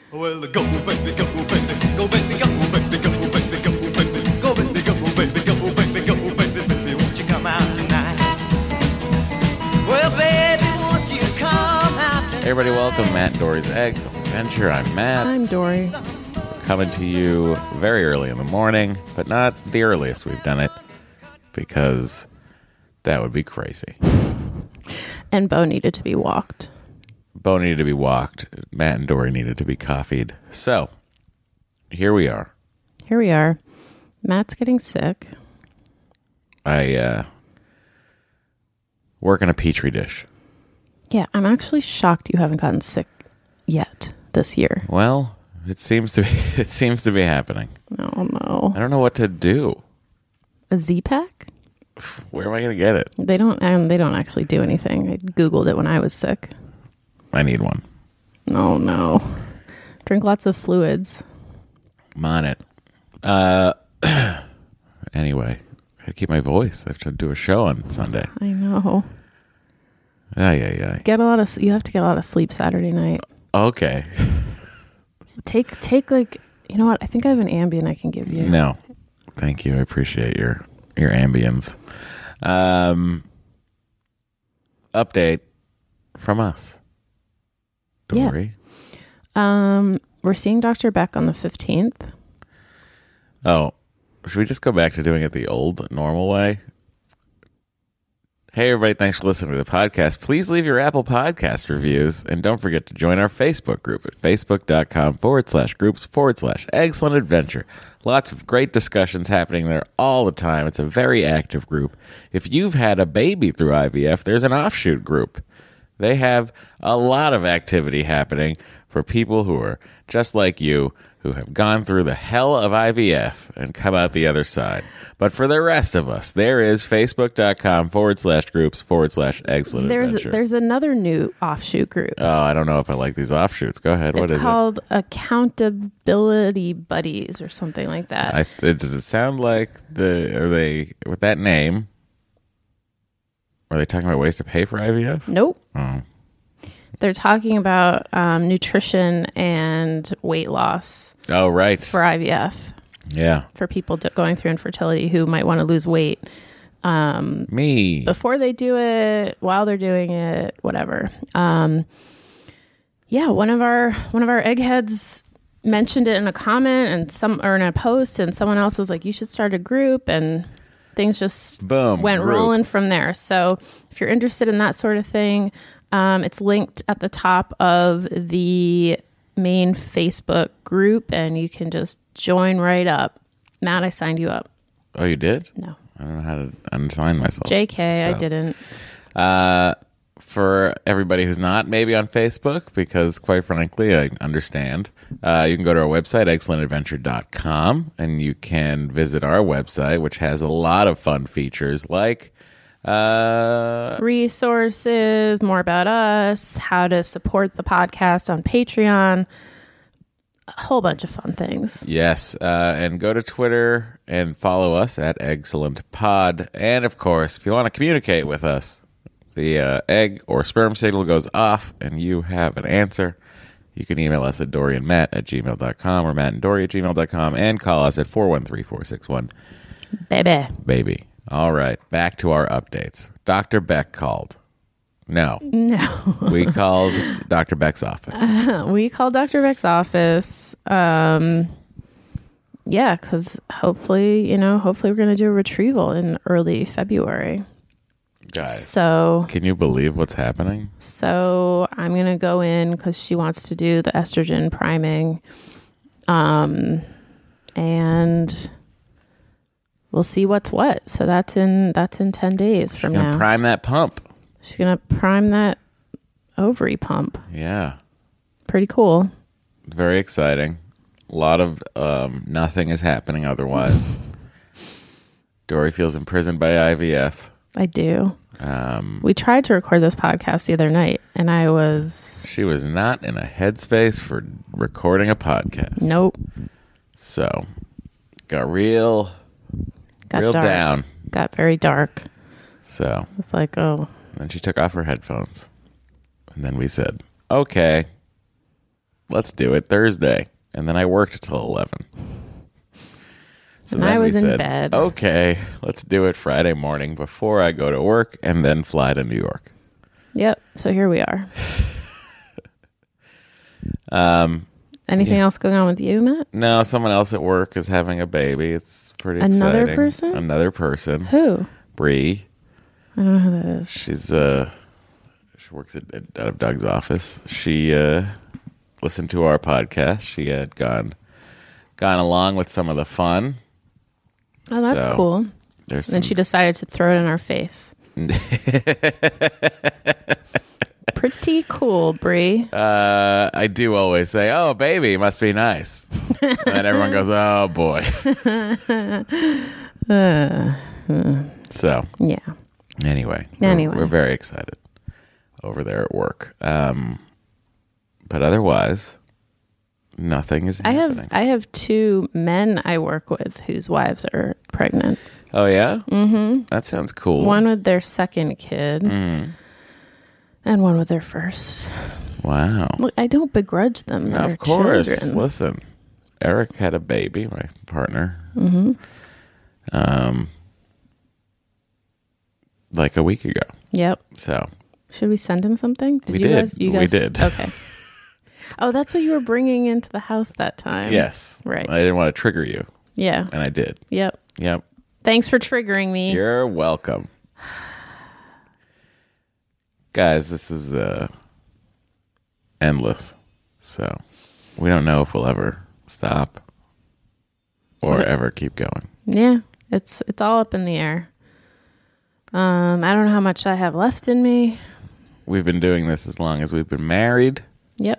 Well, go, baby, go, baby, go, baby, go, baby, go, baby, go, baby, go, baby, go, baby, go, baby, go, baby, baby, won't you come out tonight? Well, baby, won't you come out tonight? Hey everybody, welcome Matt and Dory's Excellent Adventure. I'm Matt. I'm Dory. Coming to you very early in the morning, but not the earliest we've done it, because that would be crazy. And Bo needed to be walked. Bo needed to be walked. Matt and Dory needed to be coffeed. So, here we are. Here we are. Matt's getting sick. I work in a petri dish. Yeah, I'm actually shocked you haven't gotten sick yet this year. Well, it seems to be happening. Oh no. I don't know what to do. A Z-Pack? Where am I going to get it? They don't actually do anything. I Googled it when I was sick. I need one. Oh no. Drink lots of fluids. I'm on it. Anyway, I gotta keep my voice. I have to do a show on Sunday. I know. Yeah. You have to get a lot of sleep Saturday night. Okay. Take like, you know what? I think I have an Ambien I can give you. No. Thank you. I appreciate your ambience. Update from us. Dory. Yeah. We're seeing Dr. Beck on the 15th. Oh, should we just go back to doing it the old, normal way? Hey, everybody. Thanks for listening to the podcast. Please leave your Apple Podcast reviews. And don't forget to join our Facebook group at facebook.com/groups/excellent adventure. Lots of great discussions happening there all the time. It's a very active group. If you've had a baby through IVF, there's an offshoot group. They have a lot of activity happening for people who are just like you, who have gone through the hell of IVF and come out the other side. But for the rest of us, there is facebook.com/groups/excellent adventure. There's another new offshoot group. Oh, I don't know if I like these offshoots. Go ahead. What is it? It's called Accountability Buddies or something like that. Does it sound like are they, with that name, are they talking about ways to pay for IVF? Nope. Oh. They're talking about nutrition and weight loss. Oh, right. For IVF. Yeah. For people going through infertility who might want to lose weight. Me. Before they do it, while they're doing it, whatever. Yeah, one of our eggheads mentioned it in a comment or in a post, and someone else was like, "You should start a group," and things just went rolling from there. So if you're interested in that sort of thing, it's linked at the top of the main Facebook group, and you can just join right up. Matt, I signed you up. Oh, you did? No. I don't know how to unsign myself. JK, I didn't. For everybody who's not maybe on Facebook, because quite frankly, I understand, you can go to our website, excellentadventure.com, and you can visit our website, which has a lot of fun features like resources, more about us, how to support the podcast on Patreon, a whole bunch of fun things. Yes, and go to Twitter and follow us at ExcellentPod. And of course, if you want to communicate with us, the egg or sperm signal goes off and you have an answer, you can email us at doryandmatt@gmail.com or mattanddory@gmail.com and call us at 413-461 baby. All right, back to our updates. Dr. Beck called. No. We called Dr. Beck's office. We called Dr. Beck's office. Yeah, because hopefully we're going to do a retrieval in early February. Guys, so can you believe what's happening? So I'm going to go in because she wants to do the estrogen priming. And we'll see what's what. So that's in 10 days from now. She's going to prime that pump. She's going to prime that ovary pump. Yeah. Pretty cool. Very exciting. A lot of nothing is happening otherwise. Dory feels imprisoned by IVF. I do. We tried to record this podcast the other night, and she was not in a headspace for recording a podcast. Nope. So, got real dark. Down. Got very dark. So. It's like, oh. And then she took off her headphones. And then we said, okay, let's do it Thursday. And then I worked till 11. So and I was in bed. Okay, let's do it Friday morning before I go to work and then fly to New York. Yep. So here we are. Anything else going on with you, Matt? No, someone else at work is having a baby. It's pretty Another exciting. person? Another person. Who? Bree. I don't know who that is. She's she works out of Doug's office. She listened to our podcast. She had gone along with some of the fun. Oh, that's cool. Then she decided to throw it in our face. Pretty cool, Bree. I do always say, "Oh, baby, must be nice," and then everyone goes, "Oh boy." So yeah. Anyway, we're very excited over there at work. But otherwise, nothing is happening. I have 2 men I work with whose wives are pregnant. Oh yeah? Mm-hmm. That sounds cool. One with their second kid. Mm. And one with their first. Wow. Look, I don't begrudge them. No, of course. Children. Listen, Eric had a baby, my partner. Mm-hmm. Like a week ago. Yep. So. Should we send him something? We did. We did. Okay. Oh, that's what you were bringing into the house that time. Yes. Right. I didn't want to trigger you. Yeah. And I did. Yep. Yep. Thanks for triggering me. You're welcome. Guys, this is endless. So we don't know if we'll ever stop or ever keep going. Yeah. It's all up in the air. I don't know how much I have left in me. We've been doing this as long as we've been married. Yep.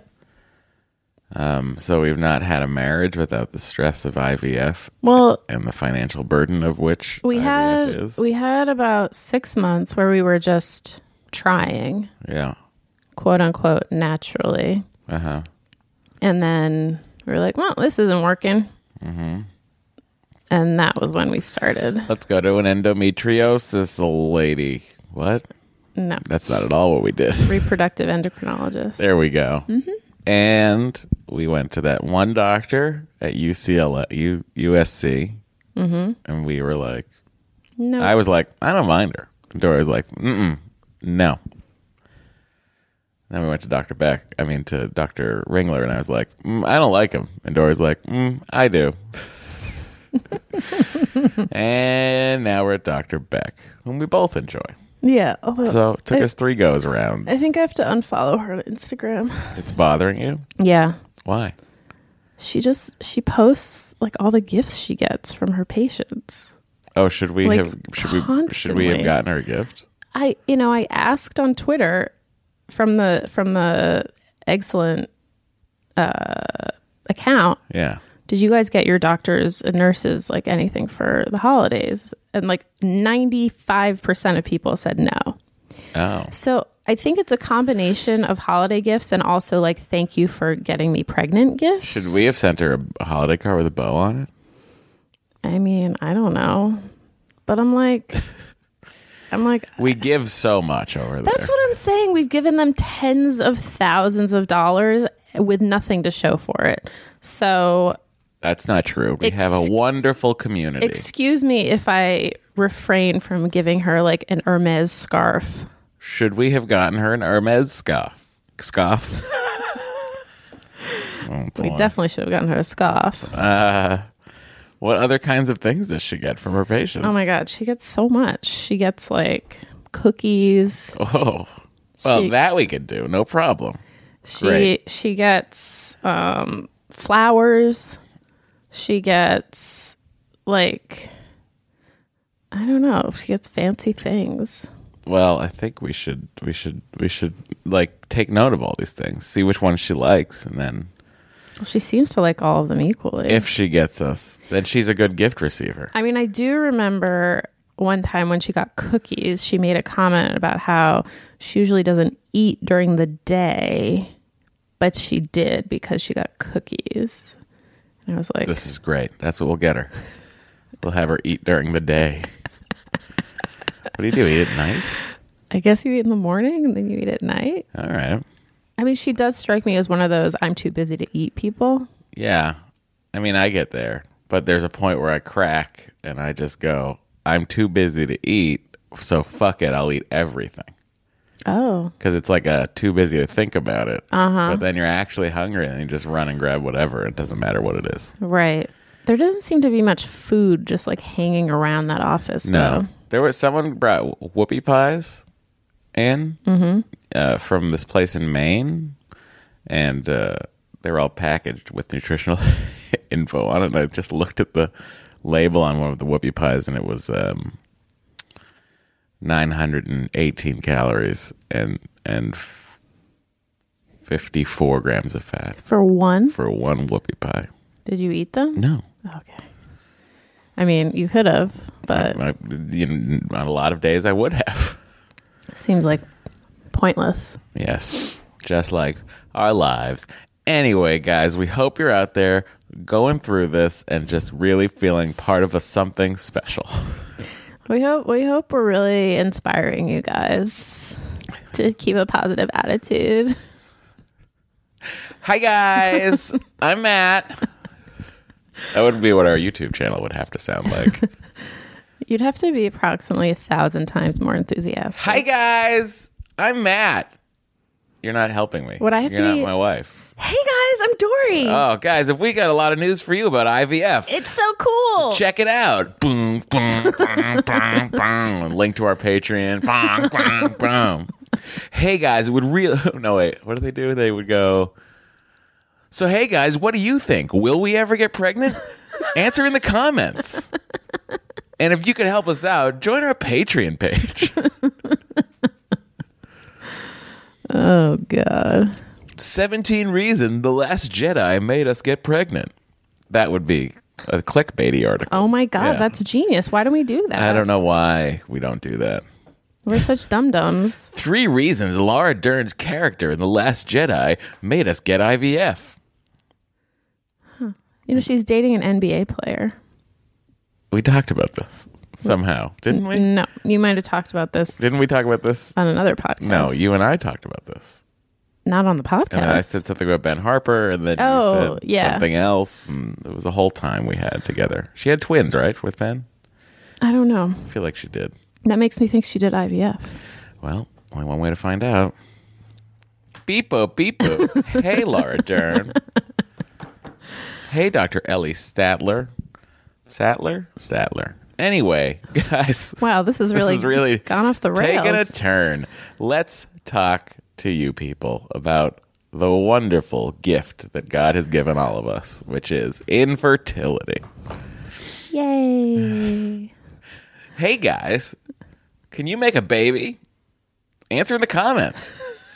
So we've not had a marriage without the stress of IVF. Well, and the financial burden of which we IVF is. We had about 6 months where we were just trying. Yeah. Quote unquote naturally. Uh-huh. And then we were like, well, this isn't working. Mm-hmm. And that was when we started. Let's go to an endometriosis lady. What? No. That's not at all what we did. Reproductive endocrinologist. There we go. Mm-hmm. And we went to that one doctor at USC. Mm-hmm. And we were like, no. I was like, I don't mind her. And Dory was like, no. Then we went to Dr. Ringler, and I was like, I don't like him. And Dory's like, I do. And now we're at Dr. Beck, whom we both enjoy. Yeah. So it took us 3 goes around. I think I have to unfollow her on Instagram. It's bothering you? Yeah. Why? She posts like all the gifts she gets from her patients. Oh, should we have gotten her a gift? I asked on Twitter from the Excellent account. Yeah. Did you guys get your doctors and nurses like anything for the holidays? And like 95% of people said no. Oh. So I think it's a combination of holiday gifts and also like thank you for getting me pregnant gifts. Should we have sent her a holiday card with a bow on it? I mean, I don't know. But I'm like we give so much over there. That's what I'm saying. We've given them tens of thousands of dollars with nothing to show for it. So that's not true. We have a wonderful community. Excuse me if I refrain from giving her like an Hermes scarf. Should we have gotten her an Hermes scarf? We definitely should have gotten her a scarf. What other kinds of things does she get from her patients? Oh my God, she gets so much. She gets like cookies. Oh, well, that we could do. No problem. She gets flowers. She gets like, I don't know. She gets fancy things. Well, I think we should like take note of all these things, see which ones she likes, and then. Well, she seems to like all of them equally. If she gets us, then she's a good gift receiver. I mean, I do remember one time when she got cookies, she made a comment about how she usually doesn't eat during the day, but she did because she got cookies. And I was like, this is great. That's what we'll get her. We'll have her eat during the day. What do? Eat at night? I guess you eat in the morning and then you eat at night. All right. I mean, she does strike me as one of those I'm too busy to eat people. Yeah. I mean, I get there, but there's a point where I crack and I just go, I'm too busy to eat, so fuck it, I'll eat everything. Oh. Because it's like too busy to think about it. But then you're actually hungry and you just run and grab whatever. It doesn't matter what it is. Right. There doesn't seem to be much food just like hanging around that office. No. Though. There was someone brought whoopie pies in from this place in Maine. And they were all packaged with nutritional info on it. And I just looked at the label on one of the whoopie pies and it was 918 calories and 54 grams of fat. For one whoopie pie. Did you eat them? No. Okay. I mean, you could have, but on a lot of days I would have. Seems like pointless. Yes. Just like our lives. Anyway, guys, we hope you're out there going through this and just really feeling part of a something special. We hope we're really inspiring you guys to keep a positive attitude. Hi guys, I'm Matt. That would be what our YouTube channel would have to sound like. You'd have to be approximately 1,000 times more enthusiastic. Hi guys, I'm Matt. You're not helping me. Would I have You're to be not my wife. Hey guys, I'm Dory. Oh, guys, if we got a lot of news for you about IVF. It's so cool. Check it out. Boom, boom, boom, boom, boom. Link to our Patreon. Boom, boom, boom. Hey guys, it would no wait, what do they do? They would go, so hey guys, what do you think? Will we ever get pregnant? Answer in the comments. And if you could help us out, join our Patreon page. Oh God. 17 reasons The Last Jedi made us get pregnant. That would be a clickbaity article. Oh my God, Yeah. that's genius. Why don't we do that? I don't know why we don't do that. We're such dum-dums. 3 reasons Laura Dern's character in The Last Jedi made us get IVF. You know, she's dating an NBA player. We talked about this somehow, didn't we? No, you might have talked about this Didn't we talk about this? on another podcast. No, you and I talked about this. Not on the podcast. And then I said something about Ben Harper, and then you said something else, and it was a whole time we had together. She had twins, right, with Ben? I don't know. I feel like she did. That makes me think she did IVF. Well, only one way to find out. Beep-o, beep-o. Hey, Laura Dern. Hey, Dr. Ellie Statler. Statler. Anyway, guys. Wow, this is really gone off the rails. Taking a turn. Let's talk to you people about the wonderful gift that God has given all of us, which is infertility. Yay. Hey, guys. Can you make a baby? Answer in the comments.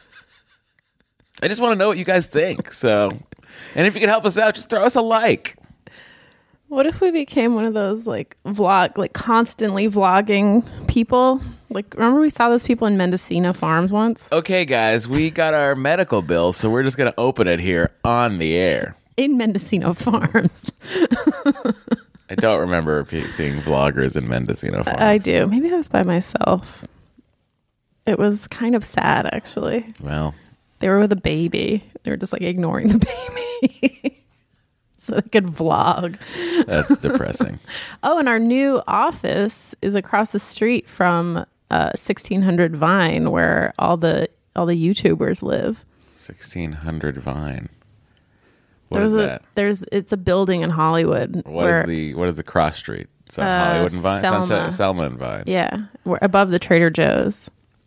I just want to know what you guys think. So, and if you can help us out, just throw us a like. What if we became one of those constantly vlogging people? Like, remember we saw those people in Mendocino Farms once? Okay, guys, we got our medical bill, so we're just going to open it here on the air. In Mendocino Farms. I don't remember seeing vloggers in Mendocino Farms. I do. Maybe I was by myself. It was kind of sad, actually. Well, they were with a baby. They were just like ignoring the baby. So they could vlog. That's depressing. Oh, and our new office is across the street from 1600 Vine, where all the YouTubers live. 1600 Vine. What is that? It's a building in Hollywood. What is the cross street? So Hollywood and Vine, Selma. Sunset, Selma and Vine. Yeah, we're above the Trader Joe's.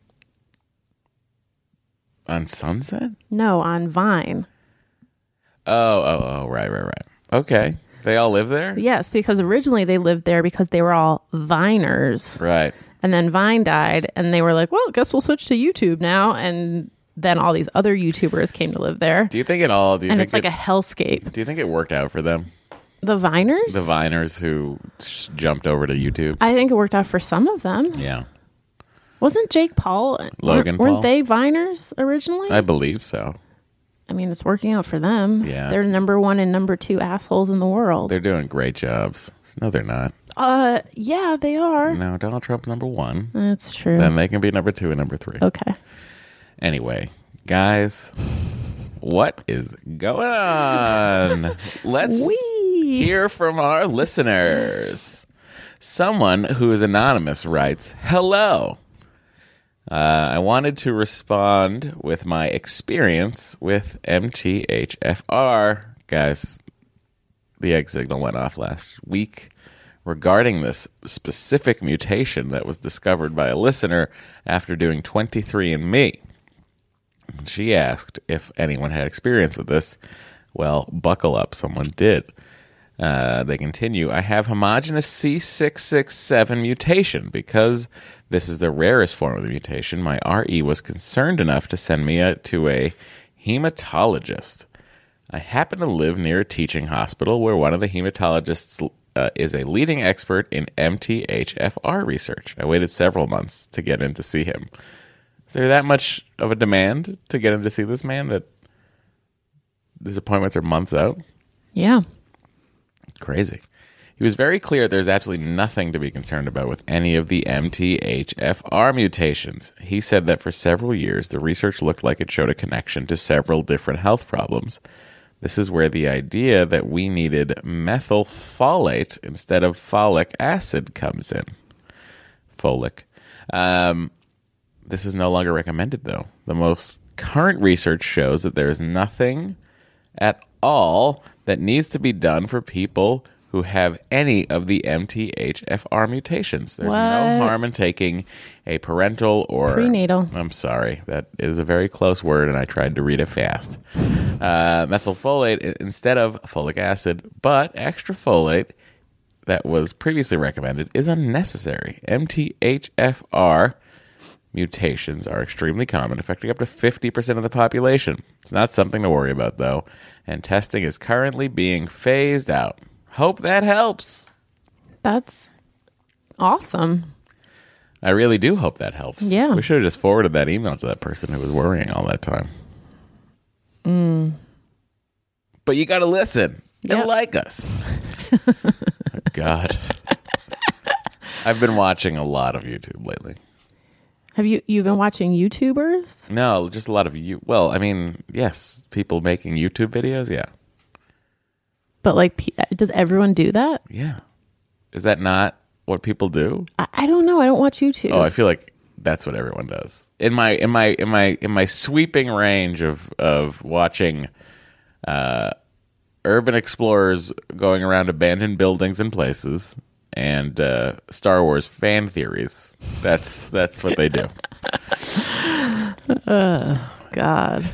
On Sunset? No, on Vine. Oh, right. Okay. They all live there? Yes, because originally they lived there because they were all Viners. Right. And then Vine died, and they were like, well, guess we'll switch to YouTube now. And then all these other YouTubers came to live there. Do you think it all... And it's like a hellscape. Do you think it worked out for them? The Viners? The Viners who jumped over to YouTube? I think it worked out for some of them. Yeah. Wasn't Jake Paul... Logan Paul? Weren't they Viners originally? I believe so. I mean, it's working out for them. Yeah. They're number 1 and number 2 assholes in the world. They're doing great jobs. No, they're not. Yeah, they are. No, Donald Trump number 1. That's true. Then they can be number 2 and number 3. Okay. Anyway, guys, what is going on? Let's hear from our listeners. Someone who is anonymous writes, hello. I wanted to respond with my experience with MTHFR. Guys, the egg signal went off last week regarding this specific mutation that was discovered by a listener after doing 23andMe. She asked if anyone had experience with this. Well, buckle up, someone did. They continue, I have homogeneous C667 mutation. Because this is the rarest form of the mutation, my RE was concerned enough to send me to a hematologist. I happen to live near a teaching hospital where one of the hematologists is a leading expert in MTHFR research. I waited several months to get in to see him. Is there that much of a demand to get in to see this man that these appointments are months out? Yeah. Crazy. He was very clear there's absolutely nothing to be concerned about with any of the MTHFR mutations. He said that for several years, the research looked like it showed a connection to several different health problems. This is where the idea that we needed methylfolate instead of folic acid comes in. Folic. This is no longer recommended, though. The most current research shows that there is nothing at all that needs to be done for people who have any of the MTHFR mutations. There's no harm in taking a parental or... prenatal. I'm sorry. That is a very close word, and I tried to read it fast. Methylfolate instead of folic acid, but extra folate that was previously recommended is unnecessary. MTHFR mutations are extremely common, affecting up to 50% of the population. It's not something to worry about, though, and testing is currently being phased out. Hope that helps. That's awesome. I really do hope that helps. Yeah. We should have just forwarded that email to that person who was worrying all that time. But you got to listen and like us. Oh, God. I've been watching a lot of YouTube lately. Have you've been watching YouTubers? No, just a lot of you. Well, I mean, yes, people making YouTube videos. Yeah. But like, does everyone do that? Yeah. Is that not what people do? I don't know. I don't watch YouTube. Oh, I feel like that's what everyone does. In my sweeping range of watching urban explorers going around abandoned buildings and places and Star Wars fan theories, that's what they do. God.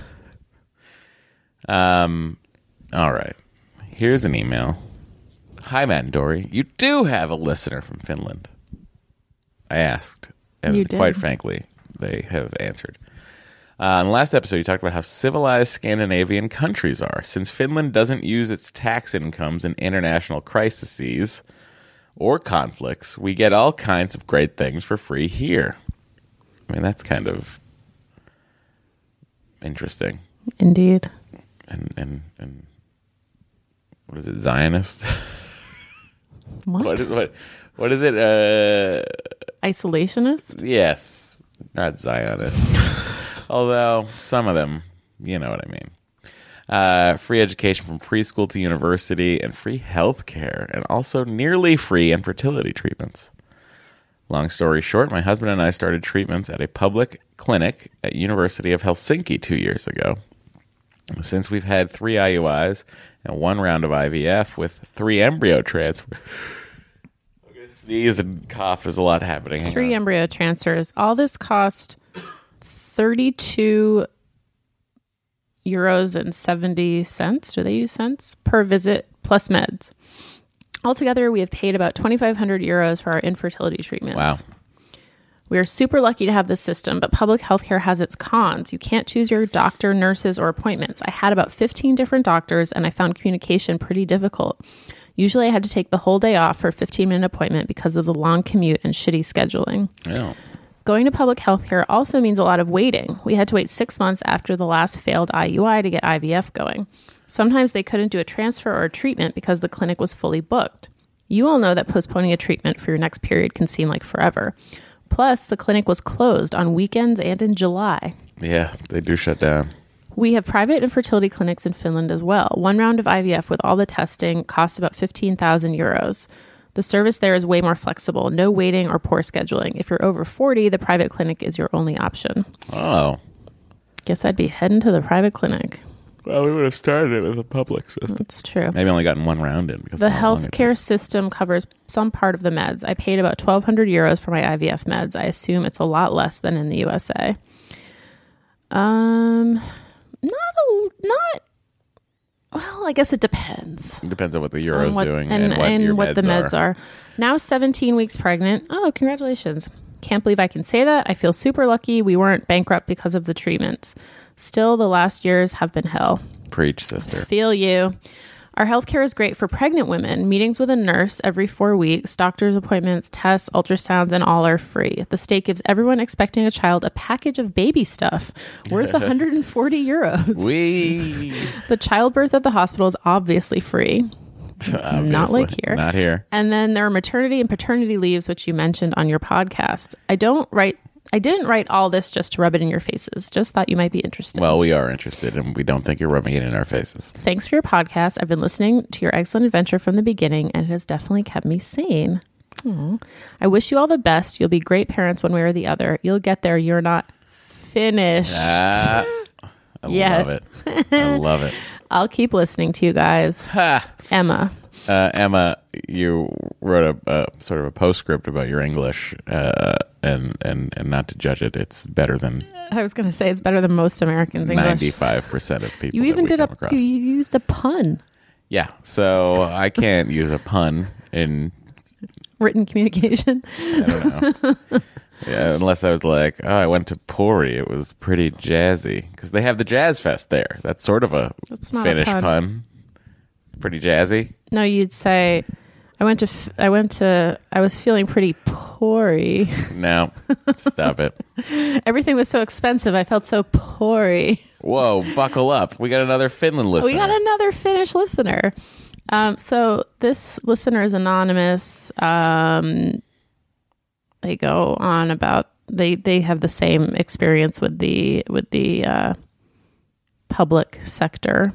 All right. Here's an email. Hi, Matt and Dory. You do have a listener from Finland. I asked. And you did. Quite frankly, they have answered. In the last episode, you talked about how civilized Scandinavian countries are. Since Finland doesn't use its tax incomes in international crises or conflicts, we get all kinds of great things for free here. I mean, that's kind of interesting. Indeed. And what is it, Zionist? What? What is it? Isolationist? Yes, not Zionist. Although some of them, you know what I mean. Free education from preschool to university, and free health care, and also nearly free infertility treatments. Long story short, my husband and I started treatments at a public clinic at University of Helsinki 2 years ago. Since we've had 3 IUIs and 1 round of IVF with 3 embryo transfers. I'm going to sneeze and cough. There's a lot happening. Hang 3 on. embryo transfers. All this cost 32 euros and 70 cents. Do they use cents? Per visit plus meds. Altogether, we have paid about 2,500 euros for our infertility treatments. Wow. We are super lucky to have this system, but public healthcare has its cons. You can't choose your doctor, nurses, or appointments. I had about 15 different doctors, and I found communication pretty difficult. Usually, I had to take the whole day off for a 15-minute appointment because of the long commute and shitty scheduling. Yeah. Going to public healthcare also means a lot of waiting. We had to wait 6 months after the last failed IUI to get IVF going. Sometimes they couldn't do a transfer or a treatment because the clinic was fully booked. You all know that postponing a treatment for your next period can seem like forever. Plus, the clinic was closed on weekends and in July. Yeah, they do shut down. We have private infertility clinics in Finland as well. One round of IVF with all the testing costs about 15,000 euros. The service there is way more flexible. No waiting or poor scheduling. If you're over 40, the private clinic is your only option. Oh. Guess I'd be heading to the private clinic. Well, we would have started it with a public system. That's true. Maybe only gotten one round in. Because the healthcare system covers some part of the meds. I paid about 1,200 euros for my IVF meds. I assume it's a lot less than in the USA. Well, I guess it depends. It depends on what the euro's doing and what the meds are. Now 17 weeks pregnant. Oh, congratulations. Can't believe I can say that. I feel super lucky we weren't bankrupt because of the treatments. Still, the last years have been hell. Preach, sister. Feel you. Our healthcare is great for pregnant women. Meetings with a nurse every 4 weeks, doctor's appointments, tests, ultrasounds, and all are free. The state gives everyone expecting a child a package of baby stuff worth 140 euros. Wee. The childbirth at the hospital is obviously free. Obviously. Not like here. Not here. And then there are maternity and paternity leaves, which you mentioned on your podcast. I didn't write all this just to rub it in your faces. Just thought you might be interested. Well, we are interested, and we don't think you're rubbing it in our faces. Thanks for your podcast. I've been listening to your excellent adventure from the beginning, and it has definitely kept me sane. Aww. I wish you all the best. You'll be great parents one way or the other. You'll get there. You're not finished. I love it. I love it. I'll keep listening to you guys. Emma. Emma, you wrote a sort of a postscript about your English, and not to judge it, it's better than. I was going to say it's better than most Americans' English. 95% of people. You even you used a pun. Yeah, so I can't use a pun in written communication. I don't know. Yeah, unless I was like, oh, I went to Pori. It was pretty jazzy because they have the Jazz Fest there. That's sort of a Finnish pun. Pretty jazzy. No, you'd say, I was feeling pretty pory. No, stop it. Everything was so expensive. I felt so pory. Whoa, buckle up. We got another Finland listener. We got another Finnish listener. So this listener is anonymous. They go on about they have the same experience with the public sector.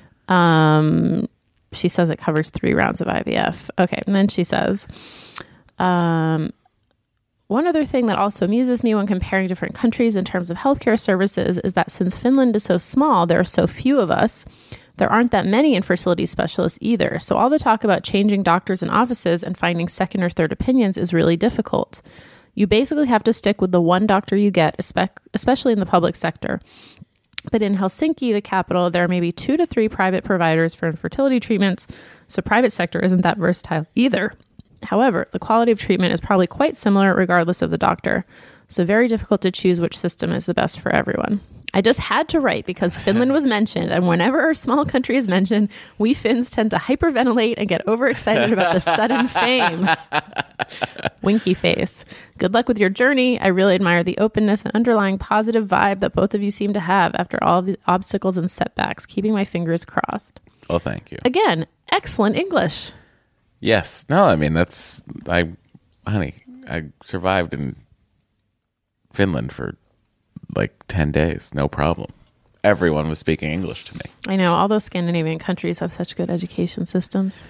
She says it covers 3 rounds of IVF. Okay, and then she says, one other thing that also amuses me when comparing different countries in terms of healthcare services is that since Finland is so small, there are so few of us. There aren't that many infertility specialists either. So all the talk about changing doctors and offices and finding second or third opinions is really difficult. You basically have to stick with the one doctor you get, especially in the public sector. But in Helsinki, the capital, there are maybe 2 to 3 private providers for infertility treatments. So private sector isn't that versatile either. However, the quality of treatment is probably quite similar regardless of the doctor. So very difficult to choose which system is the best for everyone. I just had to write because Finland was mentioned, and whenever a small country is mentioned, we Finns tend to hyperventilate and get overexcited about the sudden fame. Winky face. Good luck with your journey. I really admire the openness and underlying positive vibe that both of you seem to have after all of the obstacles and setbacks. Keeping my fingers crossed. Oh, thank you. Again, excellent English. Yes. No, I mean, I survived in Finland for like 10 days, no problem. Everyone was speaking English to me. I know, all those Scandinavian countries have such good education systems.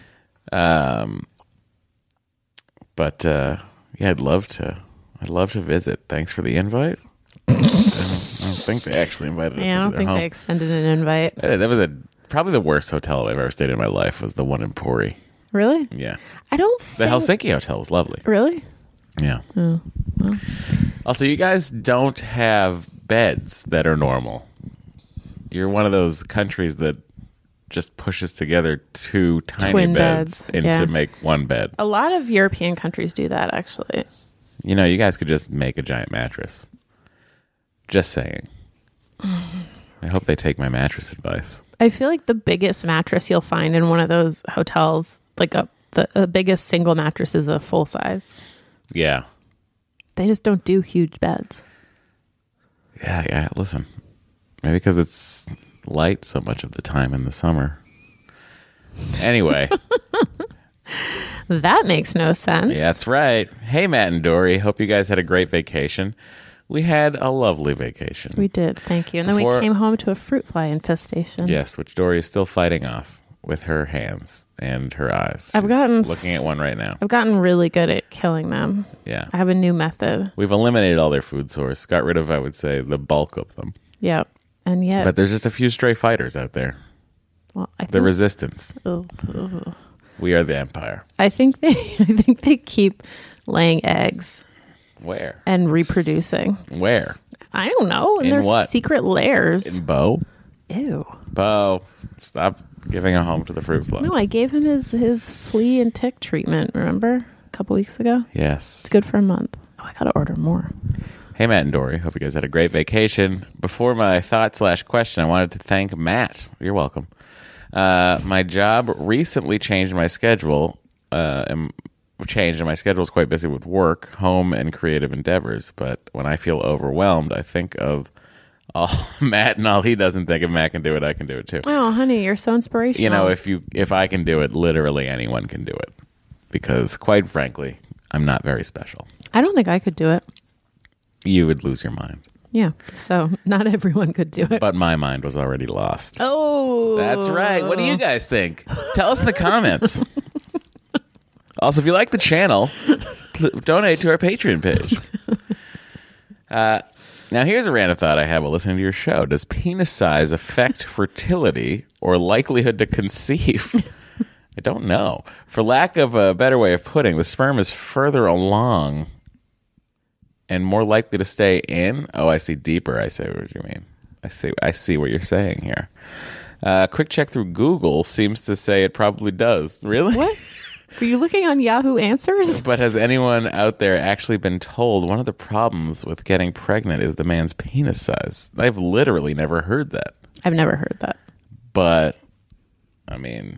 But yeah, I'd love to visit. Thanks for the invite. I don't think they actually invited us. Yeah, I don't think home. They extended an invite. That was probably the worst hotel I've ever stayed in my life. Was the one in Pori. Really? Yeah. I don't. The Helsinki hotel was lovely. Really? Yeah. Oh, well. Also, you guys don't have beds that are normal. You're one of those countries that just pushes together 2 tiny Twin beds to yeah. make one bed. A lot of European countries do that, actually. You know, you guys could just make a giant mattress. Just saying. I hope they take my mattress advice. I feel like the biggest mattress you'll find in one of those hotels, like the biggest single mattress is a full size. Yeah. They just don't do huge beds. Yeah. Listen, maybe because it's light so much of the time in the summer. Anyway. That makes no sense. Yeah, that's right. Hey, Matt and Dory. Hope you guys had a great vacation. We had a lovely vacation. We did, thank you. And then we came home to a fruit fly infestation. Yes, which Dory is still fighting off with her hands and her eyes. I've gotten looking at one right now. I've gotten really good at killing them. Yeah. I have a new method. We've eliminated all their food source. Got rid of, I would say, the bulk of them. Yep. And yet... But there's just a few stray fighters out there. Well, I think... The resistance. Oh. We are the empire. I think they keep laying eggs. Where? And reproducing. Where? I don't know. In their what? Secret lairs. In Bo? Ew. Bo, stop giving a home to the fruit fly. No, I gave him his flea and tick treatment, remember? A couple weeks ago? Yes. It's good for a month. Oh, I gotta order more. Hey, Matt and Dory. Hope you guys had a great vacation. Before my thought/question, I wanted to thank Matt. You're welcome. My job recently changed my schedule. And my schedule is quite busy with work, home, and creative endeavors. But when I feel overwhelmed, I think of Matt, and all he doesn't think if Matt can do it, I can do it too. Oh, honey, you're so inspirational. You know, if I can do it, literally anyone can do it. Because quite frankly, I'm not very special. I don't think I could do it. You would lose your mind. Yeah, so not everyone could do it. But my mind was already lost. Oh. That's right. What do you guys think? Tell us in the comments. Also, if you like the channel, donate to our Patreon page. Now, here's a random thought I had while listening to your show. Does penis size affect fertility or likelihood to conceive? I don't know. For lack of a better way of putting, the sperm is further along and more likely to stay in. Oh, I see deeper. I see what you mean. I see what you're saying here. Quick check through Google seems to say it probably does. Really? What? Were you looking on Yahoo Answers? But has anyone out there actually been told one of the problems with getting pregnant is the man's penis size? I've literally never heard that. I've never heard that. But, I mean,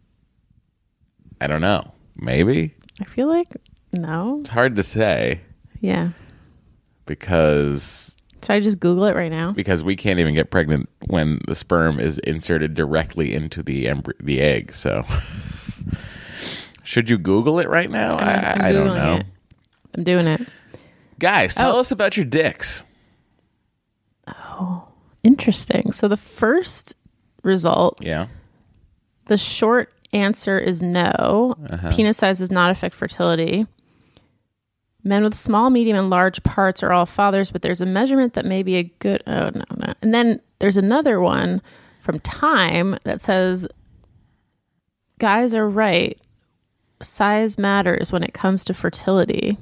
I don't know. Maybe? I feel like, no. It's hard to say. Yeah. Because... Should I just Google it right now? Because we can't even get pregnant when the sperm is inserted directly into the egg, so... Should you Google it right now? I don't know. I'm doing it. Guys, tell us about your dicks. Oh, interesting. So the first result, the short answer is no. Penis size does not affect fertility. Men with small, medium, and large parts are all fathers, but there's a measurement that may be a good... Oh, no. And then there's another one from Time that says, guys are right. Size matters when it comes to fertility.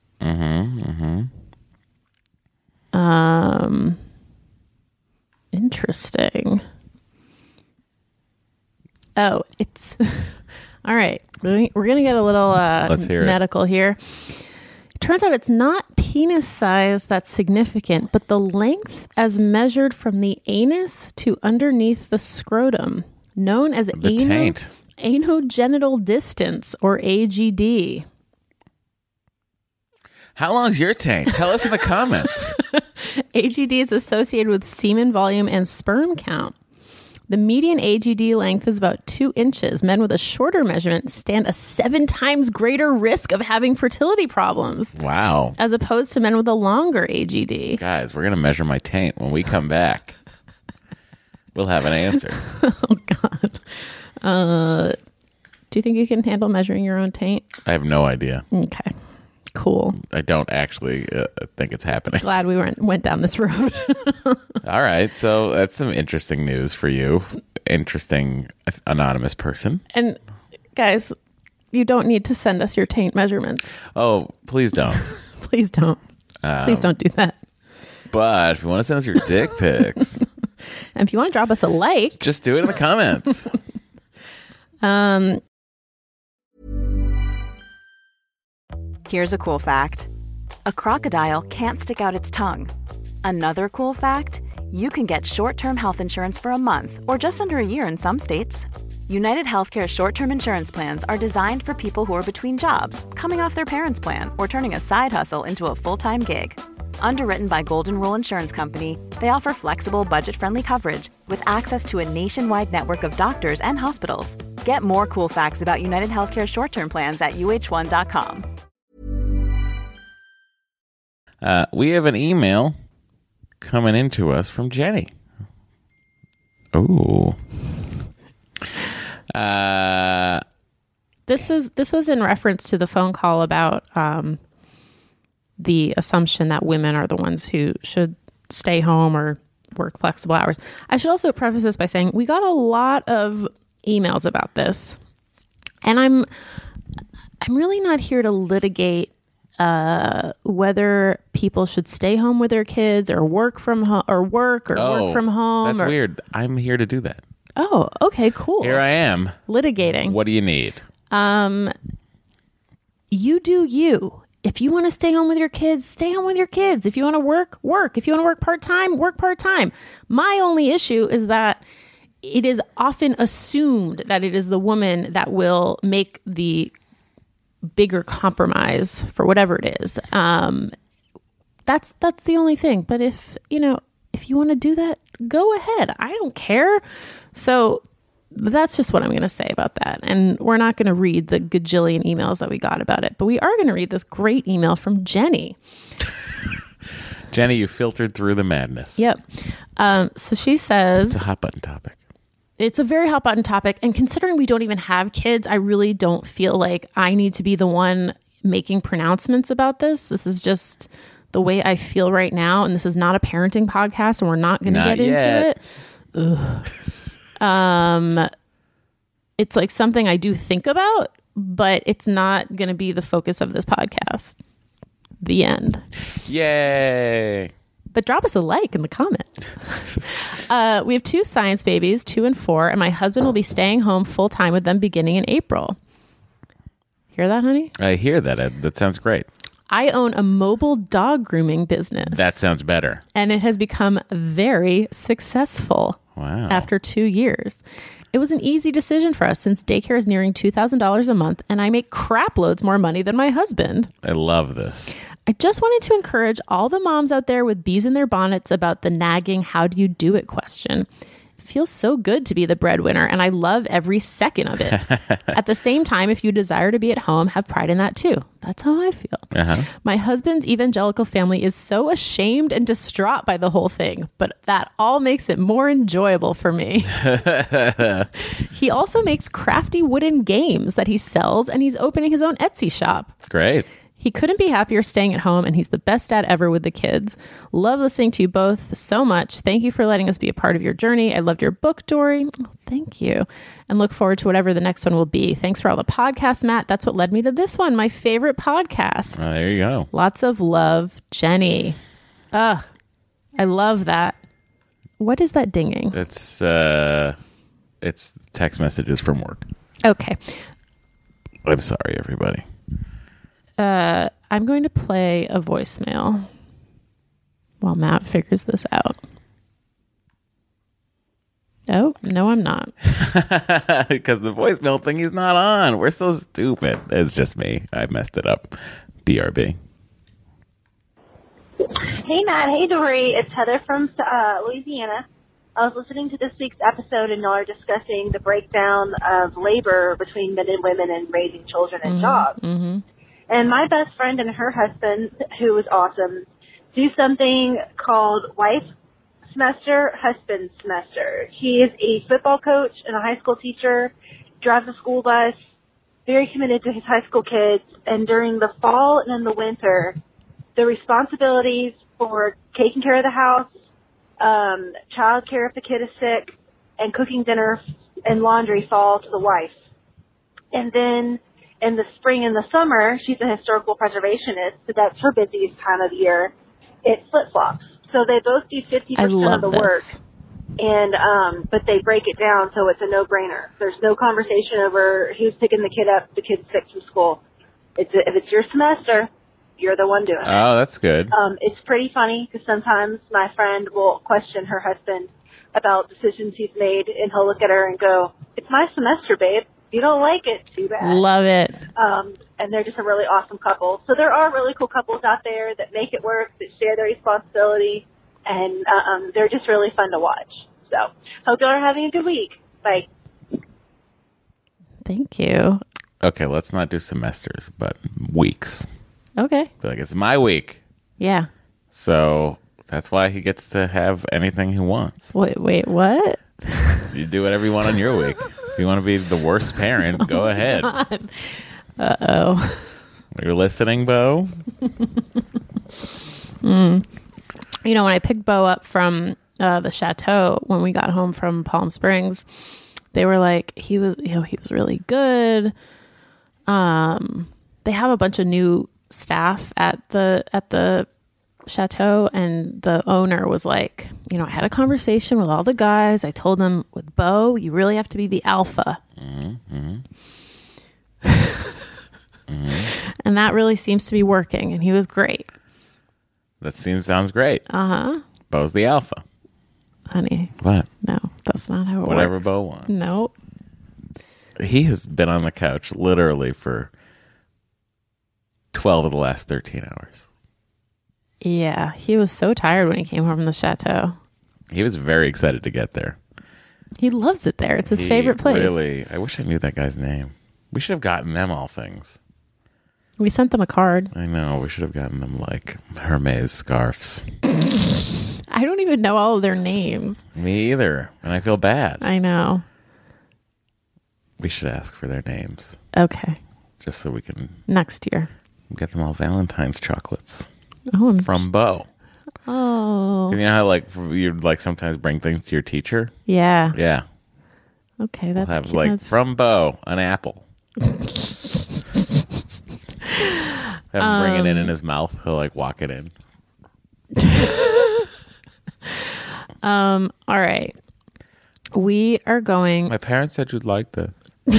Interesting. Oh, it's all right. We're gonna get a little medical here. It turns out it's not penis size that's significant, but the length as measured from the anus to underneath the scrotum, known as the taint. Anogenital distance, or AGD. How long's your taint? Tell us in the comments. AGD is associated with semen volume and sperm count. The median AGD length is about 2 inches. Men with a shorter measurement stand a 7 times greater risk of having fertility problems. Wow. As opposed to men with a longer AGD. Guys, we're going to measure my taint when we come back. We'll have an answer. Oh, God. Do you think you can handle measuring your own taint? I have no idea. Okay, cool. I don't actually think it's happening. Glad we went down this road. All right, so that's some interesting news for you. Interesting anonymous person. And guys, you don't need to send us your taint measurements. Oh, please don't. Please don't. Please don't do that. But if you want to send us your dick pics. And if you want to drop us a like. Just do it in the comments. Here's a cool fact. A crocodile can't stick out its tongue. Another cool fact, you can get short-term health insurance for a month or just under a year in some states. United Healthcare short-term insurance plans are designed for people who are between jobs, coming off their parents' plan, or turning a side hustle into a full-time gig. Underwritten by Golden Rule Insurance Company, they offer flexible, budget-friendly coverage with access to a nationwide network of doctors and hospitals. Get more cool facts about United Healthcare short-term plans at uh1.com. We have an email coming into us from Jenny. Oh. This was in reference to the phone call about the assumption that women are the ones who should stay home or work flexible hours. I should also preface this by saying we got a lot of emails about this, and I'm really not here to litigate whether people should stay home with their kids or work from home or work from home. That's weird. I'm here to do that. Oh, okay, cool. Here I am litigating. What do you need? You do you. If you want to stay home with your kids, stay home with your kids. If you want to work, work. If you want to work part-time, work part-time. My only issue is that it is often assumed that it is the woman that will make the bigger compromise for whatever it is. That's the only thing. But if you want to do that, go ahead. I don't care. So that's just what I'm going to say about that. And we're not going to read the gajillion emails that we got about it, but we are going to read this great email from Jenny. Jenny, you filtered through the madness. Yep. So she says... It's a hot button topic. It's a very hot button topic. And considering we don't even have kids, I really don't feel like I need to be the one making pronouncements about this. This is just the way I feel right now. And this is not a parenting podcast, and we're not going to get into it. Ugh. It's like something I do think about, but it's not going to be the focus of this podcast. The end. Yay. But drop us a like in the comments. We have 2 science babies, 2 and 4, and my husband will be staying home full time with them beginning in April. Hear that, honey? I hear that. That sounds great. I own a mobile dog grooming business. That sounds better. And it has become very successful. Wow. After 2 years. It was an easy decision for us since daycare is nearing $2,000 a month and I make crap loads more money than my husband. I love this. I just wanted to encourage all the moms out there with bees in their bonnets about the nagging how do you do it question. It feels so good to be the breadwinner and I love every second of it. At the same time, if you desire to be at home, have pride in that too. That's how I feel. Uh-huh. My husband's evangelical family is so ashamed and distraught by the whole thing, but that all makes it more enjoyable for me. He also makes crafty wooden games that he sells, and he's opening his own Etsy shop. Great. He couldn't be happier staying at home, and he's the best dad ever with the kids. Love listening to you both so much. Thank you for letting us be a part of your journey. I loved your book, Dory. Oh, thank you. And look forward to whatever the next one will be. Thanks for all the podcasts, Matt. That's what led me to this one, my favorite podcast. There you go. Lots of love, Jenny. I love that. What is that dinging? It's text messages from work. Okay. I'm sorry, everybody. I'm going to play a voicemail while Matt figures this out. Oh, no, I'm not. Because the voicemail thing is not on. We're so stupid. It's just me. I messed it up. BRB. Hey, Matt. Hey, Dory. It's Heather from Louisiana. I was listening to this week's episode, and y'all are discussing the breakdown of labor between men and women in raising children and jobs. Mm-hmm. And my best friend and her husband, who was awesome, do something called wife semester, husband semester. He is a football coach and a high school teacher, drives a school bus, very committed to his high school kids. And during the fall and in the winter, the responsibilities for taking care of the house, child care if the kid is sick, and cooking dinner and laundry fall to the wife. And then in the spring and the summer, she's a historical preservationist, so that's her busiest time of year. It flip-flops. So they both do 50% of the work, and but they break it down so it's a no-brainer. There's no conversation over who's picking the kid up if the kid's sick from school. If it's your semester, you're the one doing it. Oh, that's good. It's pretty funny because sometimes my friend will question her husband about decisions he's made, and he'll look at her and go, "It's my semester, babe. If you don't like it, too bad." Love it. And they're just a really awesome couple. So there are really cool couples out there that make it work, that share their responsibility, and they're just really fun to watch. So hope y'all are having a good week. Bye. Thank you. Okay, let's not do semesters, but weeks. Okay. I feel like it's my week. Yeah. So that's why he gets to have anything he wants. Wait, what? You do whatever you want on your week. If you want to be the worst parent, go ahead. God. Uh-oh. You're listening, Bo? You know, when I picked Bo up from the chateau when we got home from Palm Springs, they were like, he was really good. They have a bunch of new staff at the chateau, and the owner was like, you know, I had a conversation with all the guys. I told them, with Bo, you really have to be the alpha. Mm-hmm. And that really seems to be working, and he was great. That sounds great. Uh-huh. Bo's the alpha. Honey. What? No, that's not how it Whatever works. Bo wants. Nope. He has been on the couch literally for 12 of the last 13 hours. Yeah, he was so tired when he came home from the chateau. He was very excited to get there. He loves it there. It's his favorite place. Really, I wish I knew that guy's name. We should have gotten them all things. We sent them a card. I know. We should have gotten them like Hermes scarves. I don't even know all of their names. Me either. And I feel bad. I know. We should ask for their names. Okay. Just so we can Next year. get them all Valentine's chocolates Oh, from Bo. Oh. You know how like you'd like sometimes bring things to your teacher? Yeah. Yeah. Okay, We'll that's have cute. like That's- from Bo an apple. Have him bring it in his mouth. He'll like walk it in. All right. We are going. My parents said you'd like this.